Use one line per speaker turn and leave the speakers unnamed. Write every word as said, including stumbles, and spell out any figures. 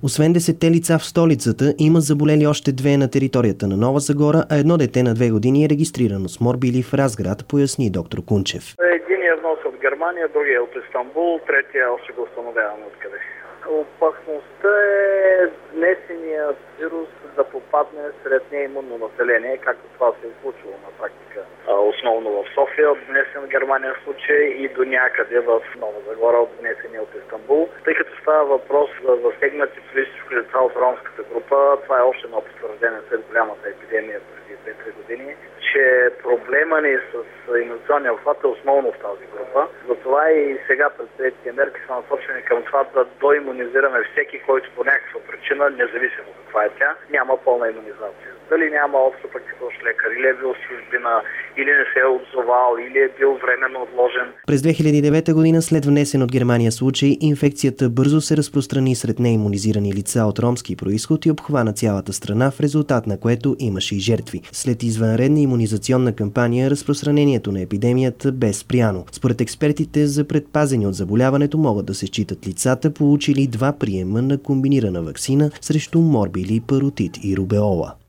Освен десетте лица в столицата, има заболели още две на територията на Нова Загора, а едно дете на две години е регистрирано с морбили в Разград, поясни доктор Кунчев.
Единият внос от Германия, другия от Истанбул, третия още го установяваме откъде. Опасността е внесеният вирус да попадне сред неимунно население, както това се е случило на практика. Основно в София, отнесен в Германия случай и до някъде в Нова Загора, отнесени от Истанбул. Тъй като става въпрос за засегнати туристически лица от ромската група, това е още едно потвърждение след голямата епидемия преди две-три години, че проблема ни с имунизационния обхват е основно в тази група. Затова и сега предприетите мерки са насочени към това да доимунизираме всеки, който по някаква причина, независимо каква е тя, няма пълна имунизация. Дали няма общо практикуващ лекар, или е бил службина, или не се е отзовал, или е бил временно отложен.
През две хиляди и девета година, след внесен от Германия случай, инфекцията бързо се разпространи сред неимунизирани лица от ромски произход и обхвана цялата страна, в резултат на което имаше и жертви. След извънредна имунизационна кампания, разпространението на епидемията бе спряно. Според експертите, за предпазени от заболяването могат да се считат лицата, получили два приема на комбинирана ваксина срещу морбили, паротит и рубеола.